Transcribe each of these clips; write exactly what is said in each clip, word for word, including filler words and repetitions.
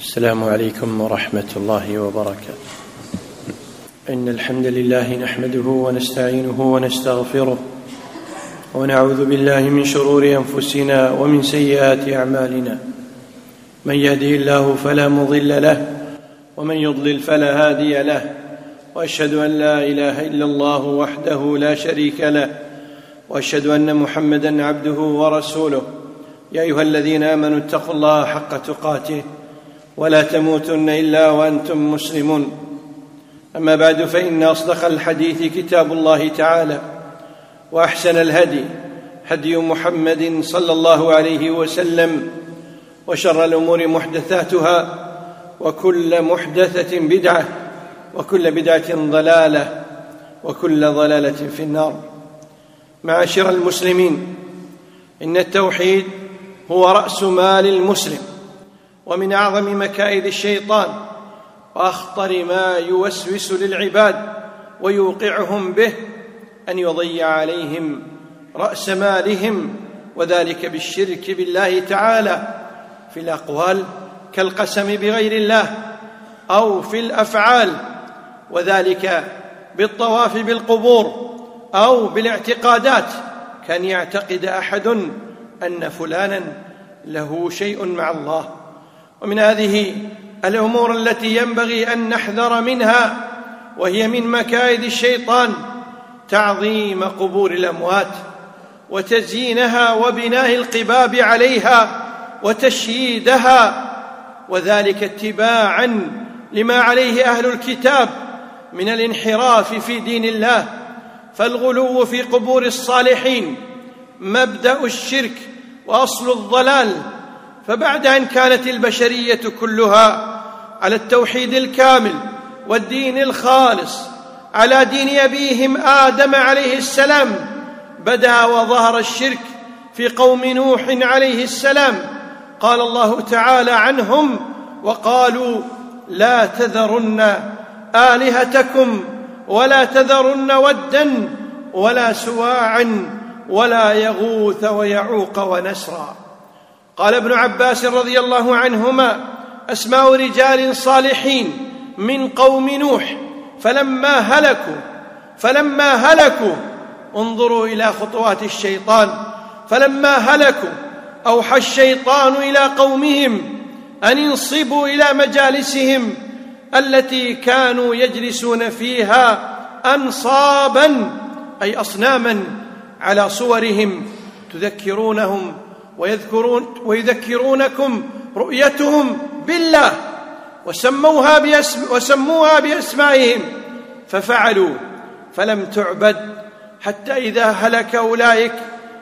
السلام عليكم ورحمة الله وبركاته. إن الحمد لله نحمده ونستعينه ونستغفره ونعوذ بالله من شرور أنفسنا ومن سيئات أعمالنا. من يهده الله فلا مضل له ومن يضلل فلا هادي له، وأشهد أن لا إله إلا الله وحده لا شريك له، وأشهد أن محمدًا عبده ورسوله. يا أيها الذين آمنوا اتقوا الله حق تقاته ولا تموتن إلا وأنتم مسلمون. أما بعد، فإن أصدق الحديث كتاب الله تعالى، وأحسن الهدي هدي محمد صلى الله عليه وسلم، وشر الأمور محدثاتها، وكل محدثة بدعة، وكل بدعة ضلالة، وكل ضلالة في النار. معاشر المسلمين، إن التوحيد هو رأس مال المسلم، ومن أعظم مكائد الشيطان وأخطر ما يوسوس للعباد ويوقعهم به أن يضيع عليهم رأس مالهم، وذلك بالشرك بالله تعالى في الأقوال كالقسم بغير الله، أو في الأفعال وذلك بالطواف بالقبور، أو بالاعتقادات، كان يعتقد أحد أن فلانا له شيء مع الله. ومن هذه الأمور التي ينبغي أن نحذر منها، وهي من مكائد الشيطان، تعظيم قبور الأموات وتزيينها وبناء القباب عليها وتشييدها، وذلك اتباعا لما عليه أهل الكتاب من الانحراف في دين الله. فالغلو في قبور الصالحين مبدأ الشرك وأصل الضلال. فبعد أن كانت البشرية كلها على التوحيد الكامل والدين الخالص على دين أبيهم آدم عليه السلام، بدأ وظهر الشرك في قوم نوح عليه السلام. قال الله تعالى عنهم: وقالوا لا تذرن آلهتكم ولا تذرن ودا ولا سواعا ولا يغوث ويعوق ونسرا. قال ابن عباس رضي الله عنهما: أسماء رجال صالحين من قوم نوح فلما هلكوا فلما هلكوا انظروا إلى خطوات الشيطان فلما هلكوا أوحى الشيطان إلى قومهم أن ينصبوا إلى مجالسهم التي كانوا يجلسون فيها أنصابا، أي أصناما على صورهم تذكرونهم ويذكرون ويذكرونكم رؤيتهم بالله، وسموها باسم وسموها بأسمائهم ففعلوا، فلم تعبد حتى إذا هلك أولئك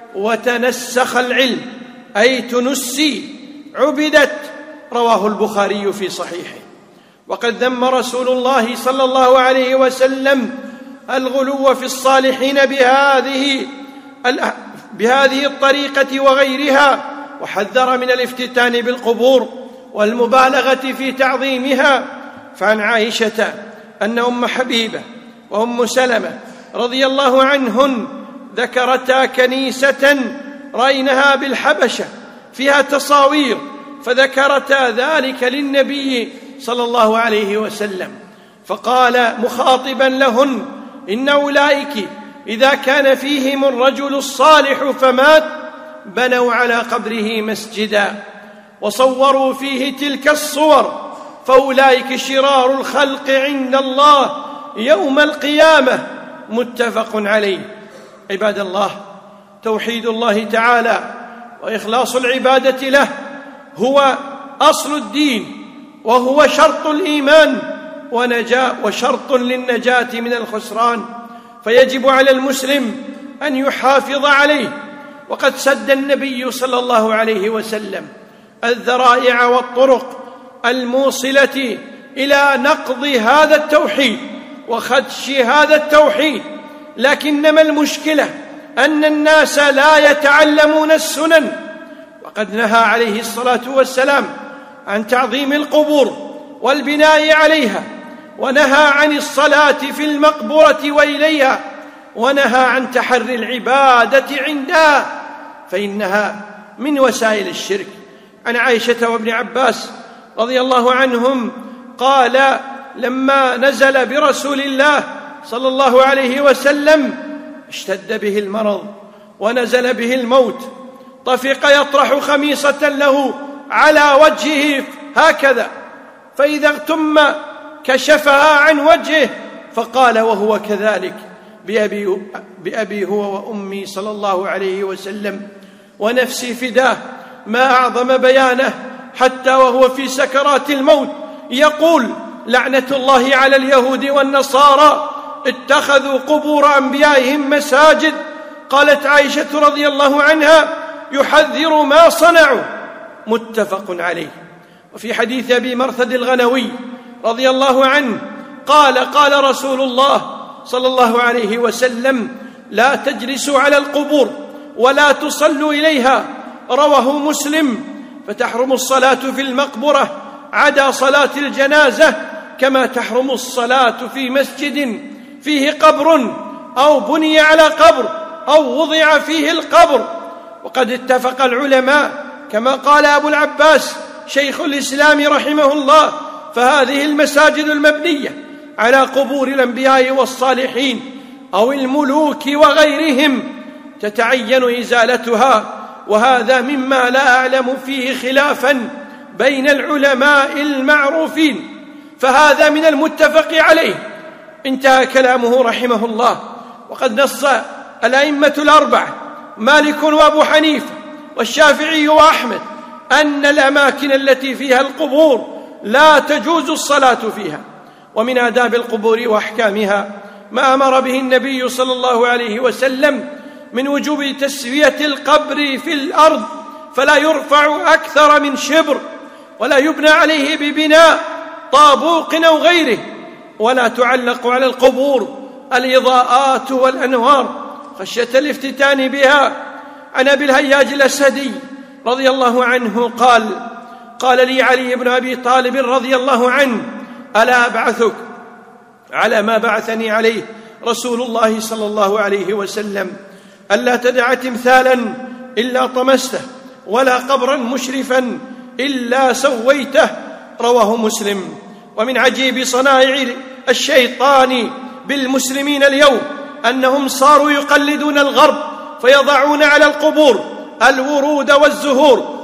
وتنسخ العلم، أي تنسي، عبدت. رواه البخاري في صحيحه. وقد ذم رسول الله صلى الله عليه وسلم الغلو في الصالحين بهذه بهذه الطريقة وغيرها، وحذر من الافتتان بالقبور والمبالغة في تعظيمها. فعن عائشة أن أم حبيبة وأم سلمة رضي الله عنهن ذكرتا كنيسة رأينها بالحبشة فيها تصاوير، فذكرتا ذلك للنبي صلى الله عليه وسلم، فقال مخاطبا لهن: إن أولئك إذا كان فيهم الرجل الصالح فمات بنوا على قبره مسجدا وصوروا فيه تلك الصور، فأولئك شرار الخلق عند الله يوم القيامة. متفق عليه. عباد الله، توحيد الله تعالى وإخلاص العبادة له هو أصل الدين، وهو شرط الإيمان ونجاة وشرط للنجاة من الخسران، فيجب على المسلم أن يحافظ عليه. وقد سد النبي صلى الله عليه وسلم الذرائع والطرق الموصلة إلى نقض هذا التوحيد وخدش هذا التوحيد، لكنما المشكلة أن الناس لا يتعلمون السنن. وقد نهى عليه الصلاة والسلام عن تعظيم القبور والبناء عليها، ونهى عن الصلاة في المقبرة وإليها، ونهى عن تحري العبادة عندها، فإنها من وسائل الشرك. عن عائشة وابن عباس رضي الله عنهم قال لما نزل برسول الله صلى الله عليه وسلم اشتد به المرض ونزل به الموت، طفق يطرح خميصة له على وجهه هكذا، فإذا اغتم كشفها عن وجهه، فقال وهو كذلك بأبي, بأبي هو وأمي صلى الله عليه وسلم ونفسي فداه، ما أعظم بيانه حتى وهو في سكرات الموت يقول لعنة الله على اليهود والنصارى اتخذوا قبور أنبيائهم مساجد. قالت عائشة رضي الله عنها يحذر ما صنعوا، متفق عليه. وفي حديث أبي مرثد الغنوي رضي الله عنه قال قال رسول الله صلى الله عليه وسلم لا تجلسوا على القبور ولا تصلوا إليها، رواه مسلم. فتحرم الصلاة في المقبرة عدا صلاة الجنازة، كما تحرم الصلاة في مسجد فيه قبر أو بني على قبر أو وضع فيه القبر. وقد اتفق العلماء كما قال أبو العباس شيخ الإسلام رحمه الله، فهذه المساجد المبنية على قبور الأنبياء والصالحين أو الملوك وغيرهم تتعين إزالتها، وهذا مما لا أعلم فيه خلافا بين العلماء المعروفين، فهذا من المتفق عليه. انتهى كلامه رحمه الله. وقد نص الأئمة الأربعة مالك وأبو حنيفة والشافعي وأحمد أن الأماكن التي فيها القبور لا تجوز الصلاة فيها. ومن آداب القبور وأحكامها ما أمر به النبي صلى الله عليه وسلم من وجوب تسوية القبر في الأرض، فلا يرفع أكثر من شبر، ولا يبنى عليه ببناء طابوق أو غيره، ولا تعلق على القبور الإضاءات والأنوار خشية الافتتان بها. عن أبي الهياج الأسدي رضي الله عنه قال قال لي علي بن أبي طالب رضي الله عنه ألا أبعثك على ما بعثني عليه رسول الله صلى الله عليه وسلم، ألا تدع تمثالا إلا طمسته ولا قبرا مشرفا إلا سويته، رواه مسلم. ومن عجيب صنائع الشيطان بالمسلمين اليوم أنهم صاروا يقلدون الغرب، فيضعون على القبور الورود والزهور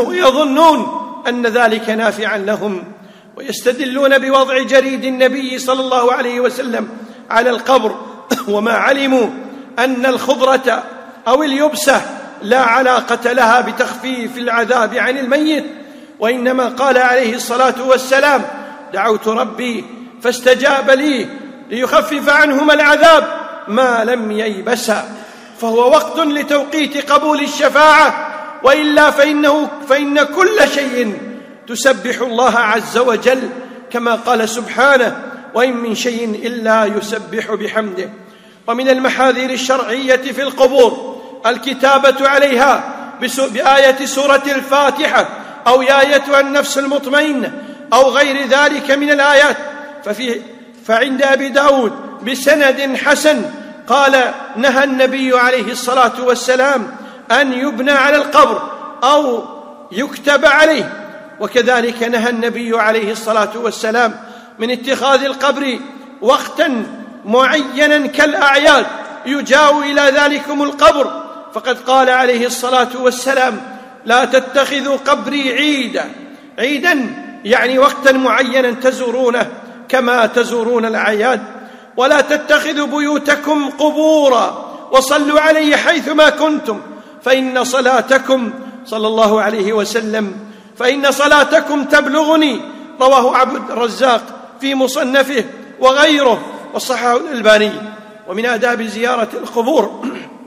ويظنون أن ذلك نافعا لهم، ويستدلون بوضع جريد النبي صلى الله عليه وسلم على القبر، وما علموا أن الخضرة أو اليبسة لا علاقة لها بتخفيف العذاب عن الميت، وإنما قال عليه الصلاة والسلام دعوت ربي فاستجاب لي ليخفف عنهما العذاب ما لم ييبسا، فهو وقت لتوقيت قبول الشفاعة، وإلا فإنه فإن كل شيء تسبح الله عز وجل، كما قال سبحانه وإن من شيء إلا يسبح بحمده. ومن المحاذير الشرعية في القبور الكتابة عليها بآية سورة الفاتحة أو يا أيتها النفس المطمئنة أو غير ذلك من الآيات. ففي فعند أبي داود بسند حسن قال نهى النبي عليه الصلاة والسلام أن يبنى على القبر أو يكتب عليه، وكذلك نهى النبي عليه الصلاة والسلام من اتخاذ القبر وقتا معينا كالأعياد يجاء إلى ذلكم القبر، فقد قال عليه الصلاة والسلام لا تتخذوا قبري عيدا، عيدا يعني وقتا معينا تزورونه كما تزورون الأعياد، ولا تتخذوا بيوتكم قبورا وصلوا علي حيثما كنتم فإن صلاتكم صلى الله عليه وسلم فإن صلاتكم تبلغني، رواه عبد الرزاق في مصنفه وغيره وصححه الألباني. ومن آداب زيارة القبور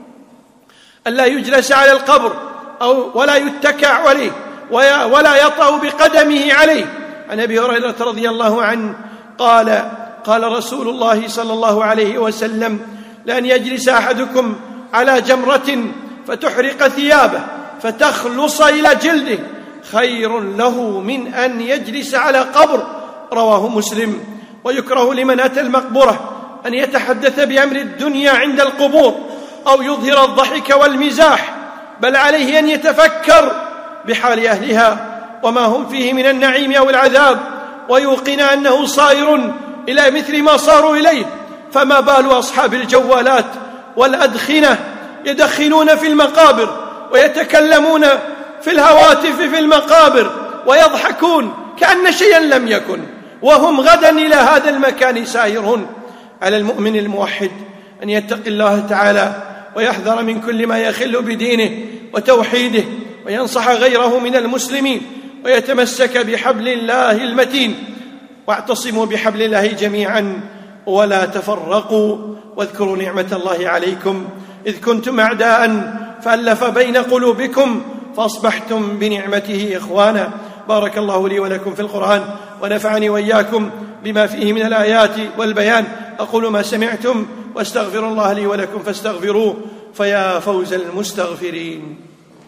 ألا يجلس على القبر أو ولا يتكع عليه ولا يطأ بقدمه عليه. عن أبي هريرة رضي الله عنه قال قال رسول الله صلى الله عليه وسلم لأن يجلس أحدكم على جمرة فتحرق ثيابه فتخلص إلى جلده خير له من أن يجلس على قبر، رواه مسلم. ويكره لمن أتى المقبرة أن يتحدث بأمر الدنيا عند القبور أو يظهر الضحك والمزاح، بل عليه أن يتفكر بحال أهلها وما هم فيه من النعيم أو العذاب، ويوقن أنه صائر إلى مثل ما صاروا إليه، فما بال أصحاب الجوالات والأدخنة يدخنون في المقابر ويتكلمون في الهواتف في المقابر ويضحكون كأن شيئا لم يكن، وهم غدا إلى هذا المكان سائرون. على المؤمن الموحد أن يتقي الله تعالى ويحذر من كل ما يخل بدينه وتوحيده، وينصح غيره من المسلمين، ويتمسك بحبل الله المتين. واعتصموا بحبل الله جميعا ولا تفرقوا، واذكروا نعمة الله عليكم إذ كنتم أعداء فألف بين قلوبكم فأصبحتم بنعمته إخوانا. بارك الله لي ولكم في القرآن، ونفعني وإياكم بما فيه من الآيات والبيان. أقول ما سمعتم واستغفر الله لي ولكم فاستغفروه فيا فوز المستغفرين.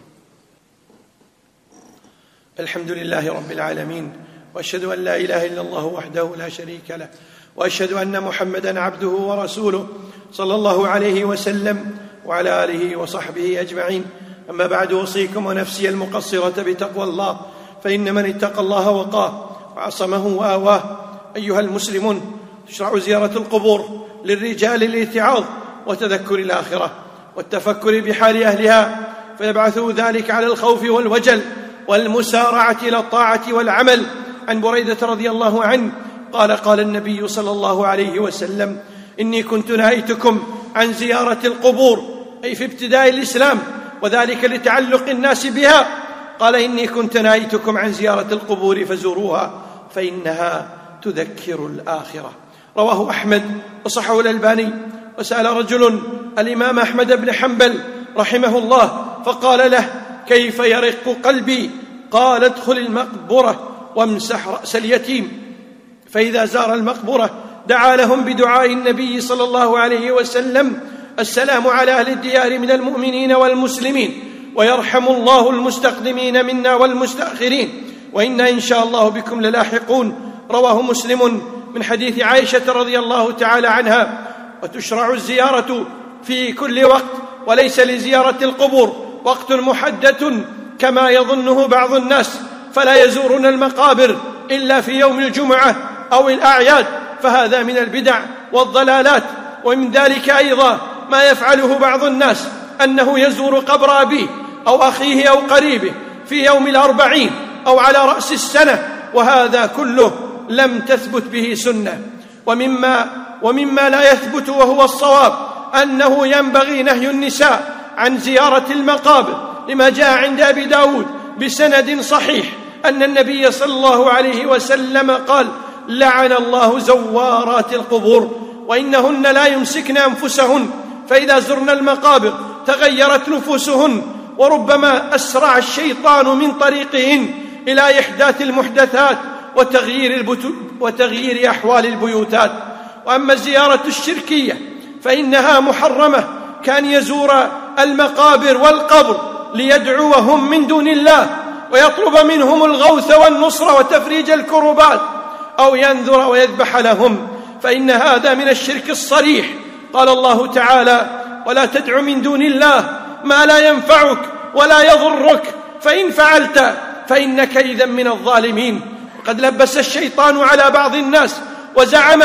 الحمد لله رب العالمين، وأشهد أن لا إله إلا الله وحده لا شريك له، وأشهد أن محمدًا عبده ورسوله صلى الله عليه وسلم وعلى آله وصحبه أجمعين. أما بعد، أوصيكم ونفسي المقصرة بتقوى الله، فإن من اتقى الله وقاه وعصمه وآواه. أيها المسلمون، تشرع زيارة القبور للرجال للاتعاظ وتذكر الآخرة والتفكر بحال أهلها، فيبعث ذلك على الخوف والوجل والمسارعة إلى الطاعة والعمل. عن بريدة رضي الله عنه قال: قال النبي صلى الله عليه وسلم: إني كنت نهيتكم عن زيارة القبور، أي في ابتداء الإسلام، وذلك لتعلق الناس بها. قال: إني كنت نهيتكم عن زيارة القبور فزوروها فإنها تذكر الآخرة. رواه أحمد وصححه الألباني. وسأل رجل الإمام أحمد بن حنبل رحمه الله فقال له: كيف يرق قلبي؟ قال: ادخل المقبرة وامسح رأس اليتيم، فإذا زار المقبرة دعا لهم بدعاء النبي صلى الله عليه وسلم: السلام على أهل الديار من المؤمنين والمسلمين، ويرحم الله المستقدمين منا والمستأخرين، وإنا إن شاء الله بكم للاحقون. رواه مسلم من حديث عائشة رضي الله تعالى عنها. وتشرع الزيارة في كل وقت، وليس لزيارة القبور وقت محدد كما يظنه بعض الناس، فلا يزورون المقابر إلا في يوم الجمعة أو الأعياد، فهذا من البدع والضلالات. ومن ذلك أيضا ما يفعله بعض الناس، أنه يزور قبر أبيه أو أخيه أو قريبه في يوم الأربعين أو على رأس السنة، وهذا كله لم تثبت به سنة. ومما, ومما لا يثبت وهو الصواب أنه ينبغي نهي النساء عن زيارة المقابر، لما جاء عند أبي داود بسند صحيح أن النبي صلى الله عليه وسلم قال: لعن الله زوارات القبور، وإنهن لا يمسكن أنفسهن، فإذا زرن المقابر تغيرت نفوسهن، وربما أسرع الشيطان من طريقهن إلى إحداث المحدثات وتغيير, البتو... وتغيير أحوال البيوتات. وأما الزيارة الشركية فإنها محرمة، كان يزور المقابر والقبر ليدعوهم من دون الله ويطلب منهم الغوث والنصر وتفريج الكربات، أو ينذر ويذبح لهم، فإن هذا من الشرك الصريح. قال الله تعالى: ولا تدع من دون الله ما لا ينفعك ولا يضرك، فإن فعلت فإنك إذا من الظالمين. وقد لبس الشيطان على بعض الناس وزعم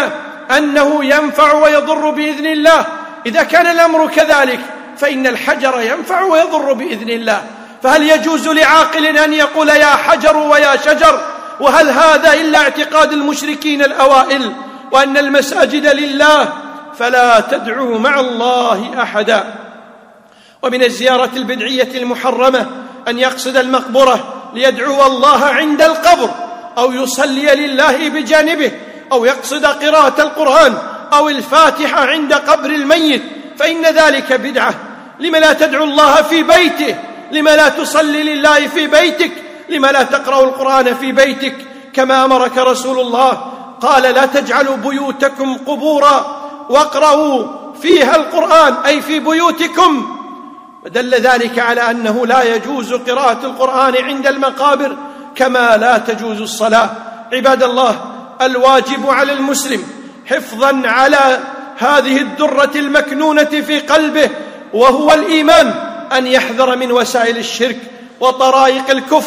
أنه ينفع ويضر بإذن الله. إذا كان الأمر كذلك فإن الحجر ينفع ويضر بإذن الله، فهل يجوز لعاقل أن يقول يا حجر ويا شجر؟ وهل هذا إلا اعتقاد المشركين الأوائل، وأن المساجد لله فلا تدعوا مع الله أحدا. ومن الزيارة البدعية المحرمة أن يقصد المقبرة ليدعو الله عند القبر، أو يصلي لله بجانبه، أو يقصد قراءة القرآن أو الفاتحة عند قبر الميت، فإن ذلك بدعة. لما لا تدعو الله في بيته؟ لما لا تصلي لله في بيتك؟ لما لا تقرأ القرآن في بيتك كما أمرك رسول الله؟ قال: لا تجعلوا بيوتكم قبورا واقرأوا فيها القرآن، أي في بيوتكم. ودل ذلك على أنه لا يجوز قراءة القرآن عند المقابر، كما لا تجوز الصلاة. عباد الله، الواجب على المسلم حفظا على هذه الدرة المكنونة في قلبه وهو الإيمان أن يحذر من وسائل الشرك وطرائق الكفر،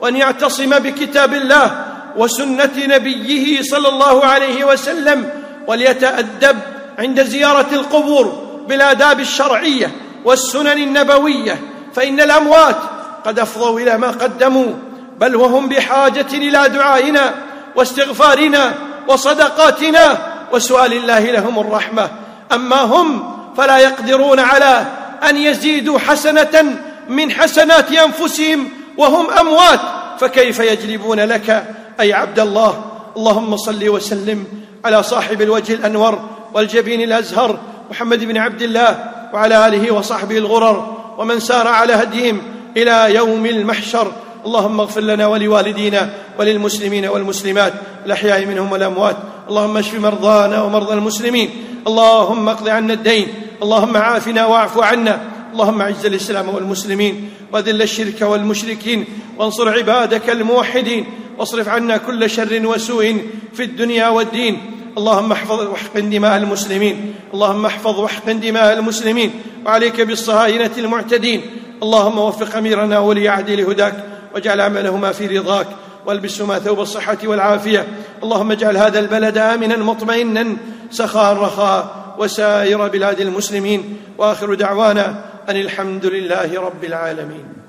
وأن يعتصم بكتاب الله وسنة نبيه صلى الله عليه وسلم، وليتأدب عند زيارة القبور بالآداب الشرعية والسنن النبوية، فإن الأموات قد أفضوا إلى ما قدموا، بل وهم بحاجة إلى دعائنا واستغفارنا وصدقاتنا وسؤال الله لهم الرحمة. أما هم فلا يقدرون على أن يزيدوا حسنة من حسنات أنفسهم وهم أموات، فكيف يجلبون لك أي عبد الله؟ اللهم صل وسلم على صاحب الوجه الأنور والجبين الأزهر محمد بن عبد الله وعلى آله وصحبه الغرر ومن سار على هديهم إلى يوم المحشر. اللهم اغفر لنا ولوالدينا وللمسلمين والمسلمات الأحياء منهم والأموات. اللهم اشف مرضانا ومرضى المسلمين. اللهم اقض عنا الدين. اللهم عافنا واعف عنا. اللهم اعز الإسلام والمسلمين وذل الشرك والمشركين، وانصر عبادك الموحدين، واصرف عنا كل شر وسوء في الدنيا والدين. اللهم احفظ واحقن دماء المسلمين. اللهم احفظ واحقن دماء المسلمين، وعليك بالصهاينة المعتدين. اللهم وفق أميرنا ولي عهد لهداك، واجعل عملهما في رضاك، والبسهما ثوب الصحة والعافية. اللهم اجعل هذا البلد آمنا مطمئنا سخاء رخاء، وسائر بلاد المسلمين. وآخر دعوانا أن الحمد لله رب العالمين.